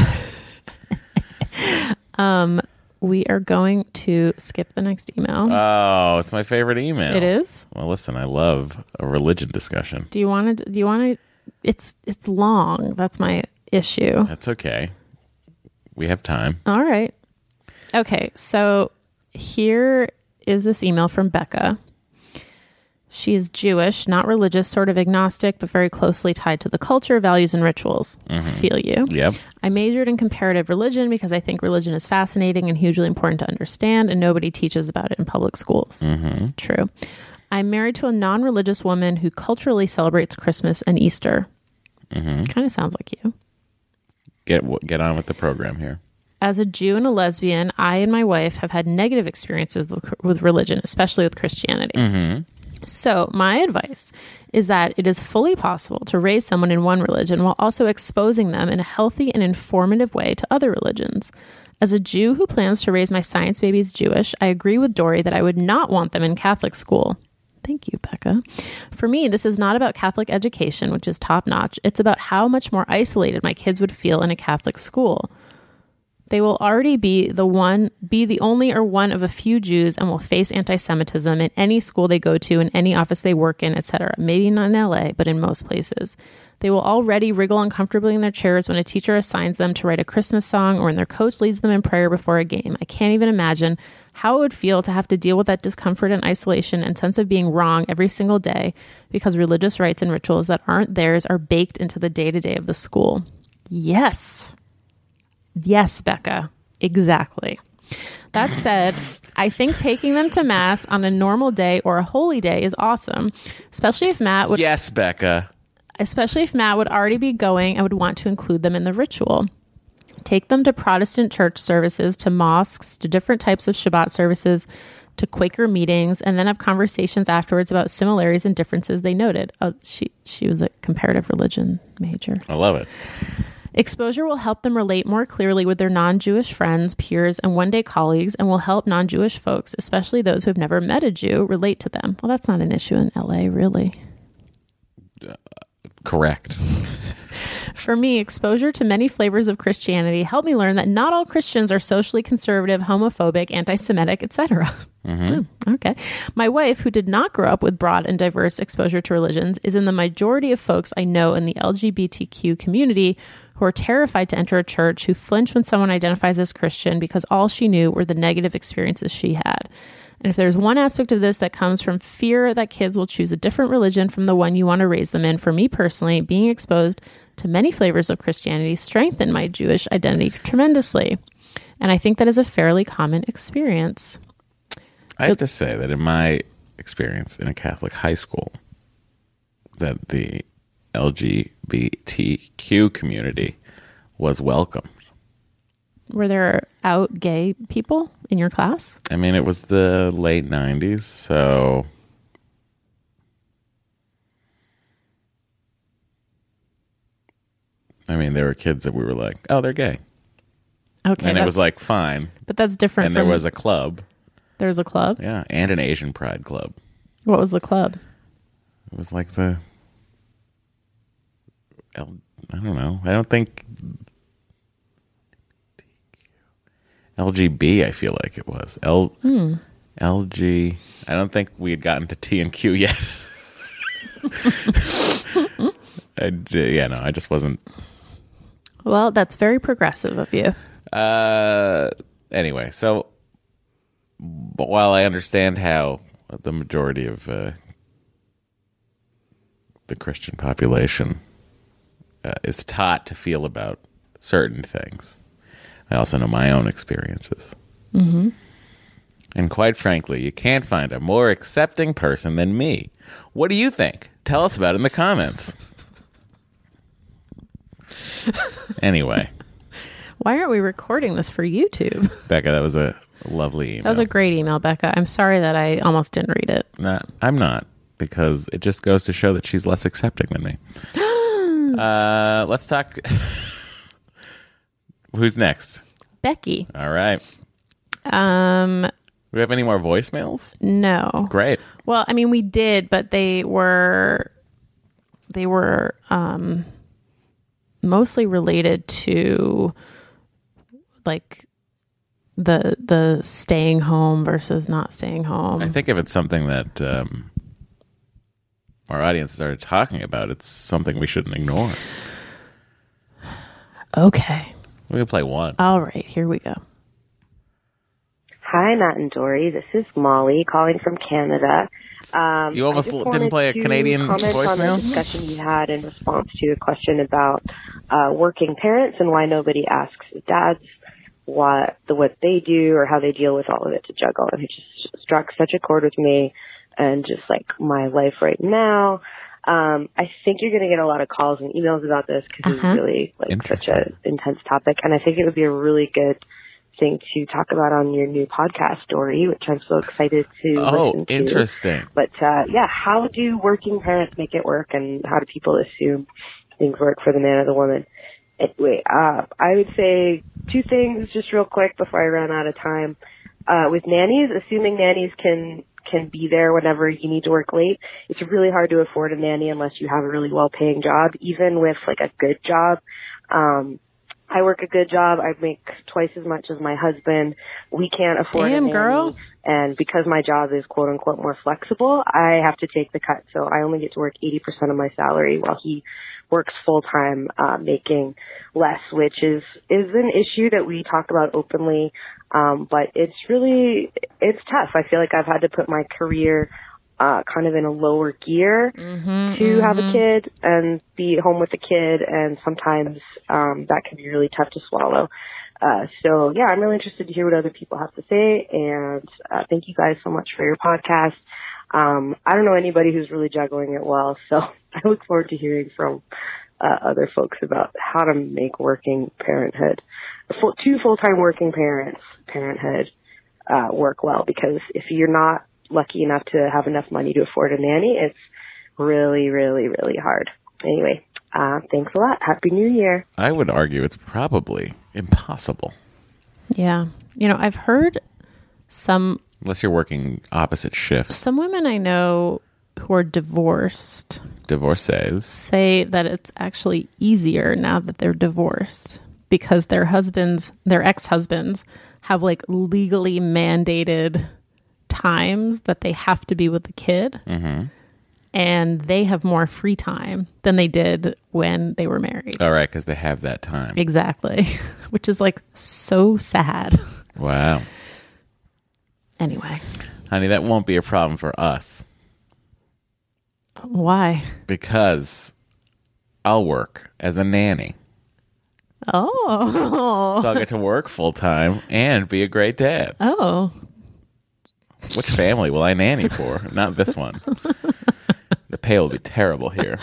We are going to skip the next email. Oh, it's my favorite email. It is. Well, listen, I love a religion discussion. Do you want to? It's long. That's my issue. That's okay. We have time. All right. Okay. So here is this email from Becca. She is Jewish, not religious, sort of agnostic, but very closely tied to the culture, values, and rituals. Feel you. Yep. I majored in comparative religion because I think religion is fascinating and hugely important to understand, and nobody teaches about it in public schools. Mm-hmm. True. I'm married to a non-religious woman who culturally celebrates Christmas and Easter. Mm-hmm. Kind of sounds like you. Get on with the program here. As a Jew and a lesbian, I and my wife have had negative experiences with religion, especially with Christianity. Mm-hmm. So my advice is that it is fully possible to raise someone in one religion while also exposing them in a healthy and informative way to other religions. As a Jew who plans to raise my science babies Jewish, I agree with Dory that I would not want them in Catholic school. Thank you, Becca. For me, this is not about Catholic education, which is top-notch. It's about how much more isolated my kids would feel in a Catholic school. They will already be the only or one of a few Jews and will face anti-Semitism in any school they go to, in any office they work in, etc. Maybe not in LA, but in most places. They will already wriggle uncomfortably in their chairs when a teacher assigns them to write a Christmas song or when their coach leads them in prayer before a game. I can't even imagine how it would feel to have to deal with that discomfort and isolation and sense of being wrong every single day because religious rites and rituals that aren't theirs are baked into the day-to-day of the school. Yes. Yes, Becca. Exactly. That said, I think taking them to Mass on a normal day or a holy day is awesome, especially if Matt would Yes, Becca. already be going and would want to include them in the ritual. Take them to Protestant church services, to mosques, to different types of Shabbat services, to Quaker meetings, and then have conversations afterwards about similarities and differences they noted. Oh, she was a comparative religion major. I love it. Exposure will help them relate more clearly with their non-Jewish friends, peers, and one-day colleagues, and will help non-Jewish folks, especially those who have never met a Jew, relate to them. Well, that's not an issue in LA, really. Correct. For me, exposure to many flavors of Christianity helped me learn that not all Christians are socially conservative, homophobic, anti-Semitic, etc. Okay. My wife, who did not grow up with broad and diverse exposure to religions, is in the majority of folks I know in the LGBTQ community who are terrified to enter a church, who flinch when someone identifies as Christian because all she knew were the negative experiences she had. And if there's one aspect of this that comes from fear that kids will choose a different religion from the one you want to raise them in, for me personally, being exposed to many flavors of Christianity strengthened my Jewish identity tremendously. And I think that is a fairly common experience. I have to say that in my experience in a Catholic high school that the LGBTQ community was welcome. Were there out gay people in your class? I mean, it was the late 90s, so I mean, there were kids that we were like, oh, they're gay. Okay. And it was like, fine. But that's different. And there was a club. There was a club? Yeah, and an Asian Pride club. What was the club? It was like I don't know. I don't think LGB, I feel like it was. LG. I don't think we had gotten to T and Q yet. I just wasn't. Well, that's very progressive of you. Anyway, so while I understand how the majority of the Christian population is taught to feel about certain things, I also know my own experiences. Mm-hmm. And quite frankly, you can't find a more accepting person than me. What do you think? Tell us about it in the comments. Anyway. Why aren't we recording this for YouTube? Becca, that was a lovely email. That was a great email, Becca. I'm sorry that I almost didn't read it. Nah, I'm not, because it just goes to show that she's less accepting than me. Let's talk. Who's next? Becky. All right. Do we have any more voicemails? No. Great. Well, I mean, we did, but they were mostly related to like the staying home versus not staying home. I think if it's something that our audience started talking about, it's something we shouldn't ignore. Okay. We can play one. All right, here we go. Hi, Matt and Dory. This is Molly calling from Canada. You almost didn't play a Canadian voicemail? On the discussion you had in response to a question about working parents and why nobody asks dads what they do or how they deal with all of it to juggle. And it just struck such a chord with me and just like my life right now. I think you're going to get a lot of calls and emails about this because it's really like such an intense topic. And I think it would be a really good thing to talk about on your new podcast, Dory, which I'm so excited to listen to. Interesting. But how do working parents make it work, and how do people assume things work for the man or the woman? Anyway, I would say two things just real quick before I run out of time. With nannies, assuming nannies can be there whenever you need to work late, it's really hard to afford a nanny unless you have a really well-paying job. Even with like a good job, I work a good job. I make twice as much as my husband. We can't afford a nanny. Girl. And because my job is quote unquote more flexible, I have to take the cut. So I only get to work 80% of my salary while he works full time, making less, which is an issue that we talk about openly. But it's tough. I feel like I've had to put my career kind of in a lower gear to have a kid and be at home with the kid, and sometimes that can be really tough to swallow. So I'm really interested to hear what other people have to say, and thank you guys so much for your podcast. I don't know anybody who's really juggling it well, so I look forward to hearing from other folks about how to make working parenthood, two full-time working parenthood work well, because if you're not lucky enough to have enough money to afford a nanny, it's really, really, really hard. Anyway, thanks a lot. Happy New Year. I would argue it's probably impossible. Yeah. I've heard unless you're working opposite shifts. Some women I know who are divorcees say that it's actually easier now that they're divorced because their ex-husbands have like legally mandated times that they have to be with the kid, and they have more free time than they did when they were married. All right, because they have that time. Exactly. Which is like so sad. Wow. Anyway. Honey, that won't be a problem for us. Why? Because I'll work as a nanny. Oh. So I'll get to work full time and be a great dad. Oh. Which family will I nanny for? Not this one. The pay will be terrible here.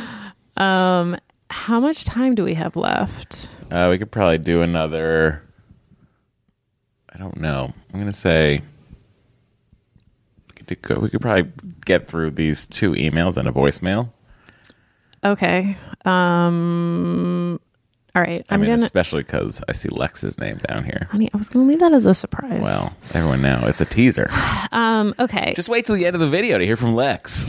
How much time do we have left? We could probably do another. I don't know. I'm going to say we could probably get through these 2 emails and a voicemail. Okay. All right. Especially because I see Lex's name down here. Honey, I was going to leave that as a surprise. Well, everyone now, it's a teaser. Okay. Just wait till the end of the video to hear from Lex.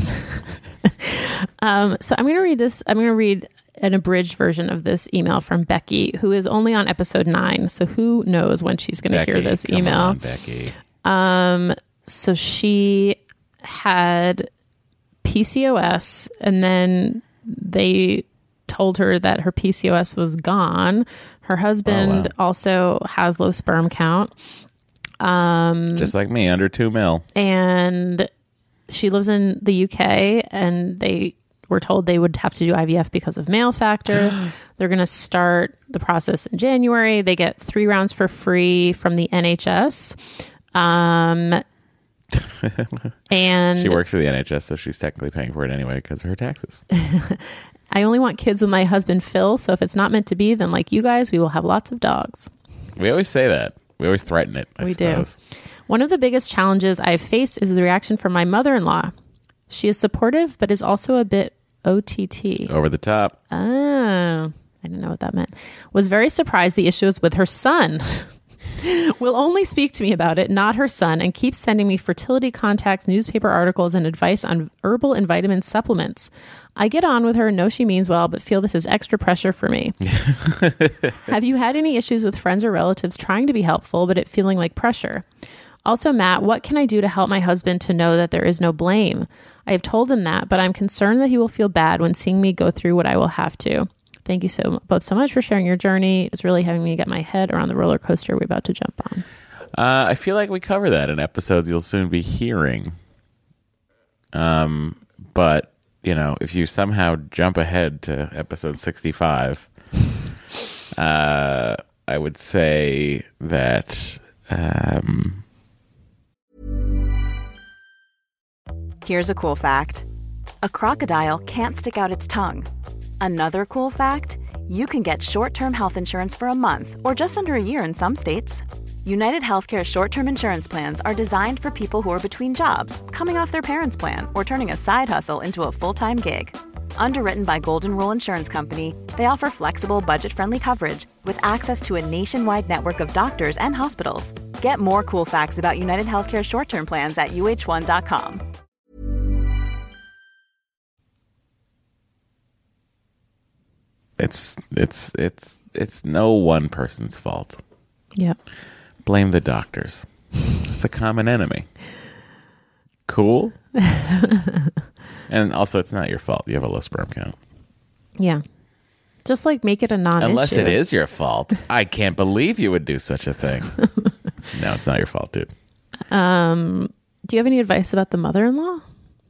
So I'm going to read this. I'm going to read an abridged version of this email from Becky, who is only on episode 9. So who knows when she's going to hear this email. Come on, Becky. So she had PCOS, and then they told her that her PCOS was gone. Her husband also has low sperm count. Just like me, under 2 mil. And she lives in the UK, and they were told they would have to do IVF because of male factor. They're going to start the process in January. They get 3 rounds for free from the NHS. And she works for the NHS, so she's technically paying for it anyway because of her taxes. I only want kids with my husband, Phil. So if it's not meant to be, then like you guys, we will have lots of dogs. We always say that. We always threaten it, I suppose. Do. One of the biggest challenges I've faced is the reaction from my mother-in-law. She is supportive, but is also a bit OTT. Over the top. Oh, I didn't know what that meant. Was very surprised the issue was with her son. Will only speak to me about it, not her son, and keeps sending me fertility contacts, newspaper articles, and advice on herbal and vitamin supplements. I get on with her, know she means well, but feel this is extra pressure for me. Have you had any issues with friends or relatives trying to be helpful, but it feeling like pressure? Also, Matt, what can I do to help my husband to know that there is no blame? I have told him that, but I'm concerned that he will feel bad when seeing me go through what I will have to. Thank you both so much for sharing your journey. It's really having me get my head around the roller coaster we're about to jump on. I feel like we cover that in episodes you'll soon be hearing. But, you know, if you somehow jump ahead to episode 65, I would say that... Here's a cool fact. A crocodile can't stick out its tongue. Another cool fact, you can get short-term health insurance for a month or just under a year in some states. United Healthcare short-term insurance plans are designed for people who are between jobs, coming off their parents' plan, or turning a side hustle into a full-time gig. Underwritten by Golden Rule Insurance Company, they offer flexible, budget-friendly coverage with access to a nationwide network of doctors and hospitals. Get more cool facts about United Healthcare short-term plans at uh1.com. It's no one person's fault. Yep. Blame the doctors. It's a common enemy. Cool? And also, it's not your fault. You have a low sperm count. Yeah. Just like make it a non-issue. Unless it is your fault. I can't believe you would do such a thing. No, it's not your fault, dude. Do you have any advice about the mother-in-law?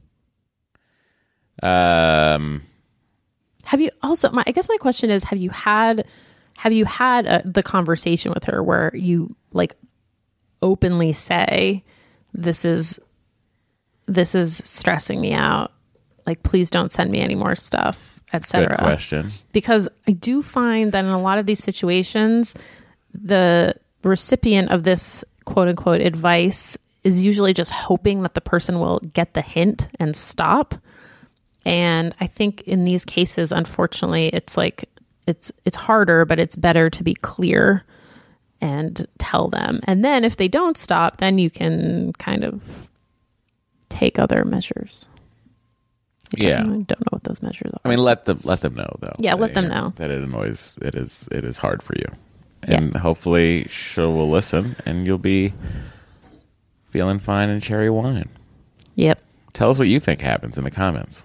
Have you also? I guess my question is: Have you had the conversation with her where you like openly say, "This is stressing me out. Like, please don't send me any more stuff, etc." Good question. Because I do find that in a lot of these situations, the recipient of this quote unquote advice is usually just hoping that the person will get the hint and stop. And I think in these cases, unfortunately, it's like it's harder, but it's better to be clear and tell them. And then if they don't stop, then you can kind of take other measures. I don't know what those measures are. I mean, let them know though. Yeah, let them know that it is hard for you, and hopefully she will listen, and you'll be feeling fine in cherry wine. Yep. Tell us what you think happens in the comments.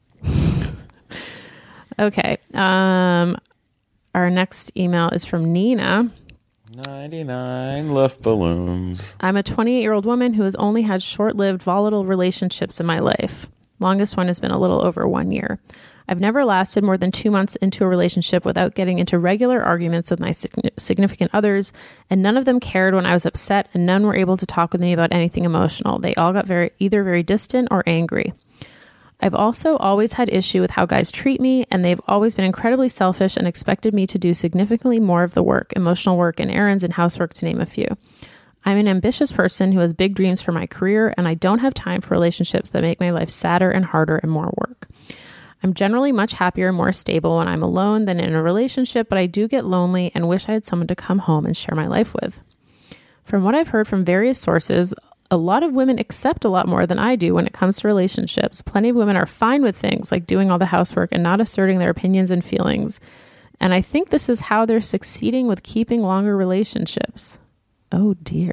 Okay. Our next email is from Nina. 99 left balloons. I'm a 28-year-old woman who has only had short-lived, volatile relationships in my life. Longest one has been a little over 1 year. I've never lasted more than 2 months into a relationship without getting into regular arguments with my significant others, and none of them cared when I was upset, and none were able to talk with me about anything emotional. They all got either very distant or angry. I've also always had issue with how guys treat me, and they've always been incredibly selfish and expected me to do significantly more of the work, emotional work and errands and housework, to name a few. I'm an ambitious person who has big dreams for my career, and I don't have time for relationships that make my life sadder and harder and more work. I'm generally much happier and more stable when I'm alone than in a relationship, but I do get lonely and wish I had someone to come home and share my life with. From what I've heard from various sources, a lot of women accept a lot more than I do when it comes to relationships. Plenty of women are fine with things like doing all the housework and not asserting their opinions and feelings. And I think this is how they're succeeding with keeping longer relationships. Oh dear.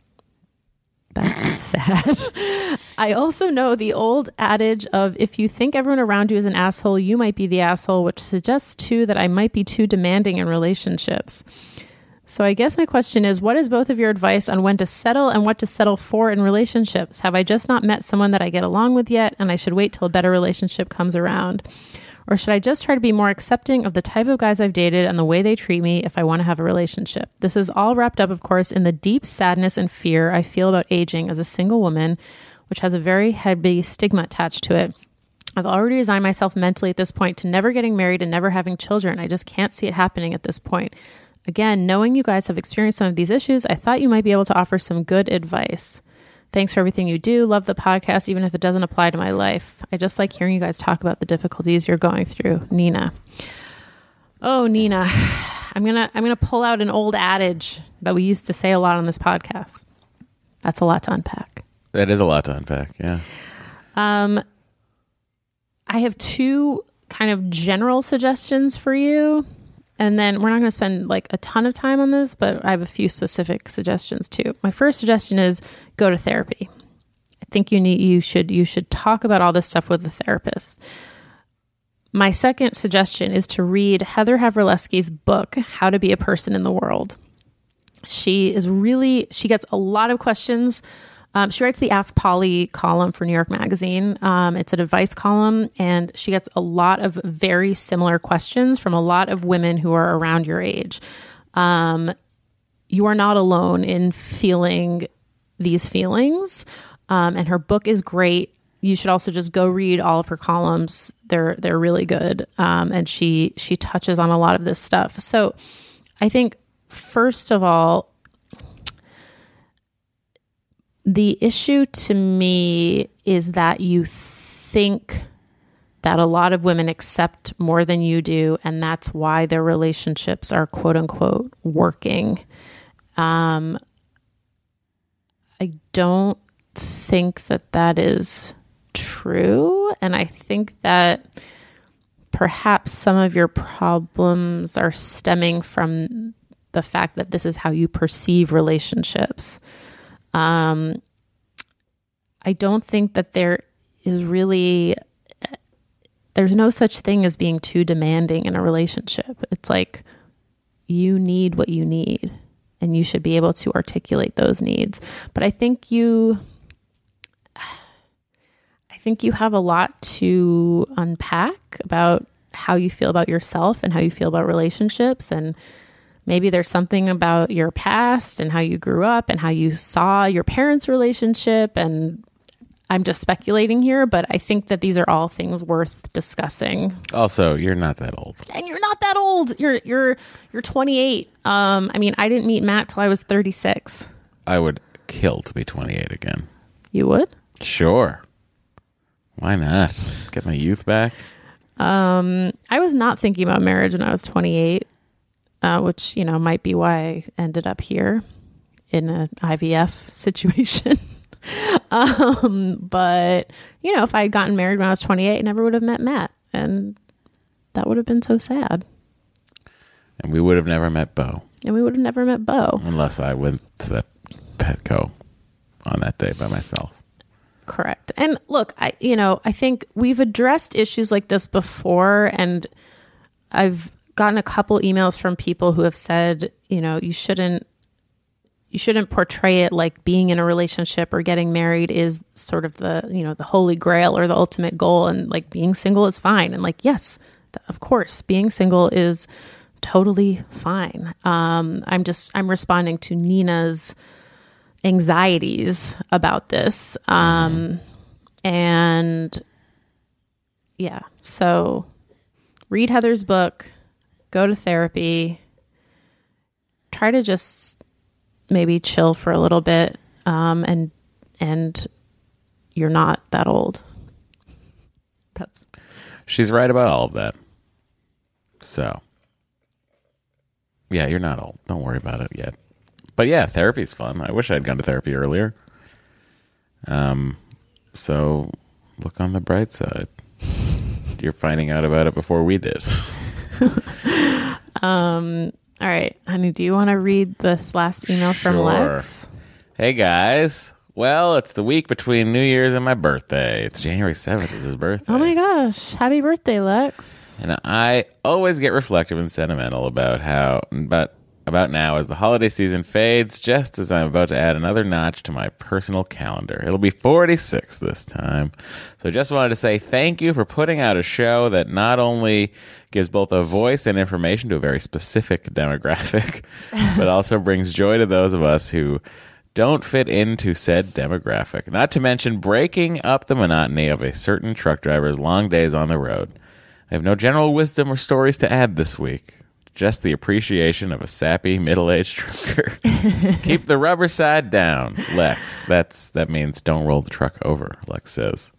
That's sad. I also know the old adage of if you think everyone around you is an asshole, you might be the asshole, which suggests too that I might be too demanding in relationships. So I guess my question is, what is both of your advice on when to settle and what to settle for in relationships? Have I just not met someone that I get along with yet, and I should wait till a better relationship comes around? Or should I just try to be more accepting of the type of guys I've dated and the way they treat me if I want to have a relationship? This is all wrapped up, of course, in the deep sadness and fear I feel about aging as a single woman, which has a very heavy stigma attached to it. I've already resigned myself mentally at this point to never getting married and never having children. I just can't see it happening at this point. Again, knowing you guys have experienced some of these issues, I thought you might be able to offer some good advice. Thanks for everything you do. Love the podcast, even if it doesn't apply to my life. I just like hearing you guys talk about the difficulties you're going through. Nina. Oh, Nina. I'm gonna pull out an old adage that we used to say a lot on this podcast. That's a lot to unpack. That is a lot to unpack, yeah. I have two kind of general suggestions for you. And then we're not going to spend like a ton of time on this, but I have a few specific suggestions too. My first suggestion is go to therapy. I think you should talk about all this stuff with a therapist. My second suggestion is to read Heather Havrilesky's book, How to Be a Person in the World. She gets a lot of questions. She writes the Ask Polly column for New York Magazine. It's an advice column, and she gets a lot of very similar questions from a lot of women who are around your age. You are not alone in feeling these feelings, and her book is great. You should also just go read all of her columns. They're really good, and she touches on a lot of this stuff. So I think, first of all, the issue to me is that you think that a lot of women accept more than you do, and that's why their relationships are quote unquote working. I don't think that is true, and I think that perhaps some of your problems are stemming from the fact that this is how you perceive relationships. I don't think that there's no such thing as being too demanding in a relationship. It's like you need what you need, and you should be able to articulate those needs. But I think you have a lot to unpack about how you feel about yourself and how you feel about relationships, and maybe there's something about your past and how you grew up and how you saw your parents' relationship. And I'm just speculating here, but I think that these are all things worth discussing. Also, you're not that old. And you're not that old. You're 28. I mean, I didn't meet Matt till I was 36. I would kill to be 28 again. You would? Sure. Why not? Get my youth back. I was not thinking about marriage when I was 28. Which, might be why I ended up here in an IVF situation. But, if I had gotten married when I was 28, I never would have met Matt. And that would have been so sad. And we would have never met Bo. Unless I went to the Petco on that day by myself. Correct. And look, I think we've addressed issues like this before, and I've gotten a couple emails from people who have said, you shouldn't you shouldn't portray it like being in a relationship or getting married is sort of the, the holy grail or the ultimate goal. And like being single is fine. And like, yes, of course, being single is totally fine. I'm responding to Nina's anxieties about this. And yeah, so read Heather's book, go to therapy, try to just maybe chill for a little bit. And you're not that old. She's right about all of that. So yeah, you're not old. Don't worry about it yet. But yeah, therapy's fun. I wish I had gone to therapy earlier. So look on the bright side. You're finding out about it before we did. All right, honey, do you want to read this last email from Lex? Hey, guys. Well, it's the week between New Year's and my birthday. It's January 7th is his birthday. Oh, my gosh. Happy birthday, Lex. And I always get reflective and sentimental about now as the holiday season fades, just as I'm about to add another notch to my personal calendar. It'll be 46 this time. So just wanted to say thank you for putting out a show that not only gives both a voice and information to a very specific demographic, but also brings joy to those of us who don't fit into said demographic. Not to mention breaking up the monotony of a certain truck driver's long days on the road. I have no general wisdom or stories to add this week. Just the appreciation of a sappy middle-aged trucker. Keep the rubber side down, Lex. That means don't roll the truck over, Lex says.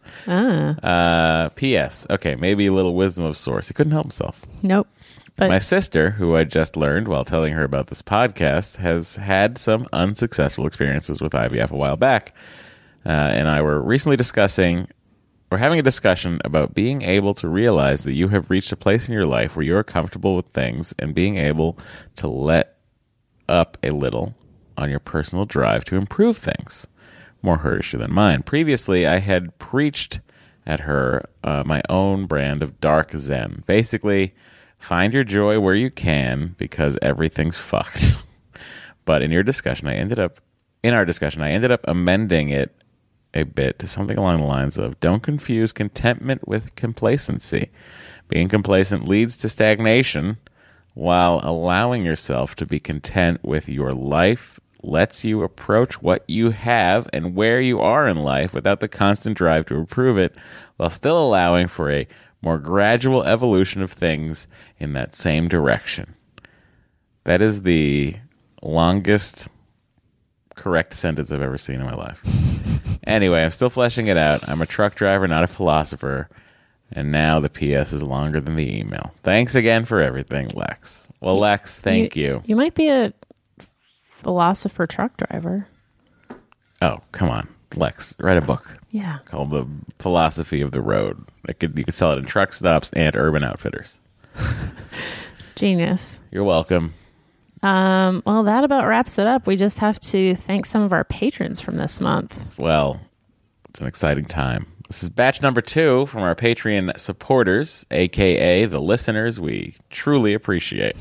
P.S. Okay, maybe a little wisdom of source. He couldn't help himself. Nope. But my sister, who I just learned while telling her about this podcast, has had some unsuccessful experiences with IVF a while back. And I were recently We're having a discussion about being able to realize that you have reached a place in your life where you're comfortable with things and being able to let up a little on your personal drive to improve things. More her issue than mine. Previously, I had preached at her my own brand of dark zen. Basically, find your joy where you can because everything's fucked. But in our discussion, I ended up amending it a bit to something along the lines of don't confuse contentment with complacency. Being complacent leads to stagnation, while allowing yourself to be content with your life lets you approach what you have and where you are in life without the constant drive to improve it, while still allowing for a more gradual evolution of things in that same direction. That is the longest correct sentence I've ever seen in my life. Anyway, I'm still fleshing it out. I'm a truck driver, not a philosopher. And now the PS is longer than the email. Thanks again for everything, Lex. Well, Lex, thank you. You might be a philosopher truck driver. Oh, come on. Lex, write a book. Yeah. Called The Philosophy of the Road. You could sell it in truck stops and Urban Outfitters. Genius. You're welcome. Well, that about wraps it up. We just have to thank some of our patrons from this month. Well, it's an exciting time. This is batch number 2 from our Patreon supporters, a.k.a. the listeners we truly appreciate.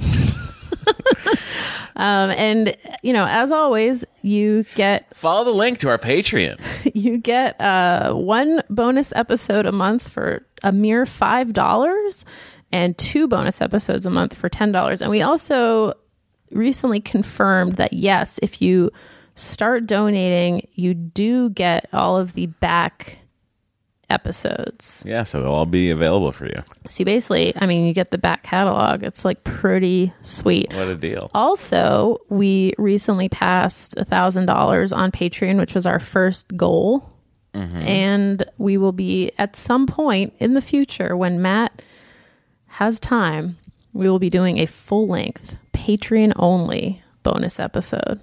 And, as always, you get... Follow the link to our Patreon. You get one bonus episode a month for a mere $5 and 2 bonus episodes a month for $10. And we also recently confirmed that, yes, if you start donating, you do get all of the back episodes. Yeah, so they'll all be available for you. So you basically, you get the back catalog. It's like pretty sweet. What a deal. Also, we recently passed $1,000 on Patreon, which was our first goal. Mm-hmm. And we will be at some point in the future when Matt has time, we will be doing a full-length Patreon only bonus episode.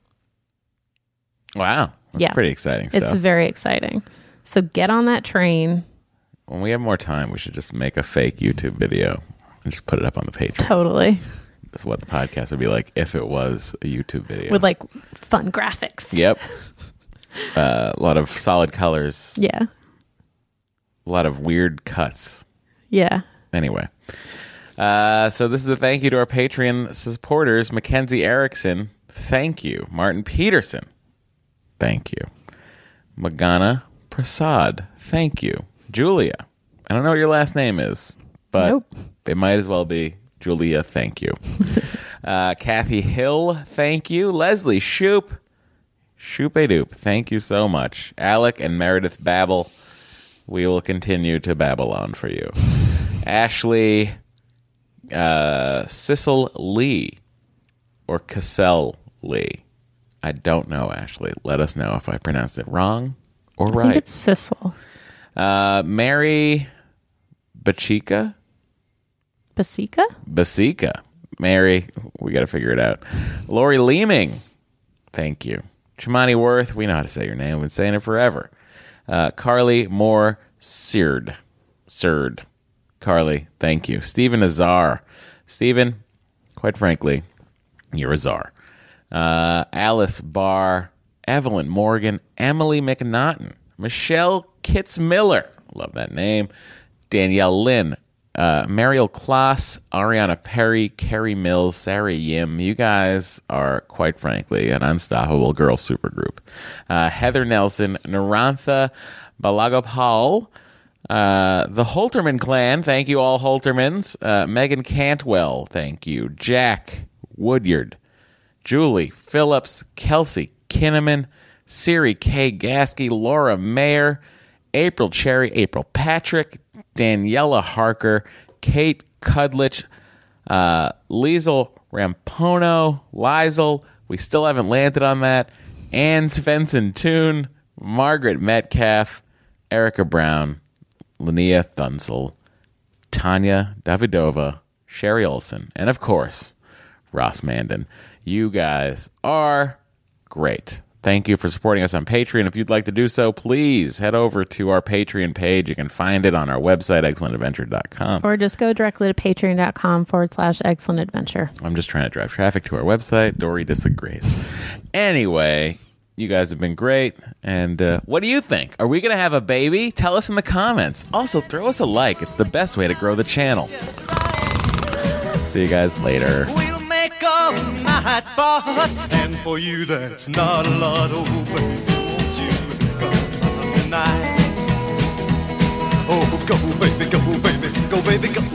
Wow. That's pretty exciting stuff. It's very exciting. So get on that train. When we have more time, we should just make a fake YouTube video and just put it up on the Patreon. Totally. That's what the podcast would be like if it was a YouTube video. With like fun graphics. Yep. A lot of solid colors. Yeah. A lot of weird cuts. Yeah. Anyway. So this is a thank you to our Patreon supporters, Mackenzie Erickson, thank you. Martin Peterson, thank you. Magana Prasad, thank you. Julia, I don't know what your last name is, but it might as well be Julia, thank you. Kathy Hill, thank you. Leslie Shoop, Shoop-a-doop, thank you so much. Alec and Meredith Babel, we will continue to babble on for you. Ashley Sissel Lee, or Cassell Lee. I don't know, Ashley. Let us know if I pronounced it wrong or right. I think it's Sissel. Mary Basica? Basica. Mary, we got to figure it out. Lori Leeming, thank you. Chimani Worth, we know how to say your name. We've been saying it forever. Carly Moore Seard. Carly, thank you. Stephen Azar. Stephen, quite frankly, you're a czar. Alice Barr, Evelyn Morgan, Emily McNaughton, Michelle Kitts-Miller, love that name, Danielle Lynn, Mariel Kloss, Ariana Perry, Kerry Mills, Sarah Yim. You guys are, quite frankly, an unstoppable girl supergroup. Heather Nelson, Narantha Balagopal, the Holterman clan, thank you all Holtermans. Megan Cantwell, thank you. Jack Woodyard, Julie Phillips, Kelsey Kinnaman, Siri K. Gasky, Laura Mayer, April Cherry, April Patrick, Daniela Harker, Kate Kudlich, Liesel Rampono, Liesel, we still haven't landed on that, Ann Svensson Toon, Margaret Metcalf, Erica Brown, Linnea Thunsell, Tanya Davidova, Sherry Olson, and of course, Ross Mandan. You guys are great. Thank you for supporting us on Patreon. If you'd like to do so, please head over to our Patreon page. You can find it on our website, excellentadventure.com. Or just go directly to patreon.com/excellentadventure. I'm just trying to drive traffic to our website. Dory disagrees. Anyway, you guys have been great. And what do you think? Are we going to have a baby? Tell us in the comments. Also, throw us a like. It's the best way to grow the channel. See you guys later. We'll make all night spots, and for you that's not a lot. Oh, baby, won't you come tonight? Oh, go, baby, go, baby, go, baby, go.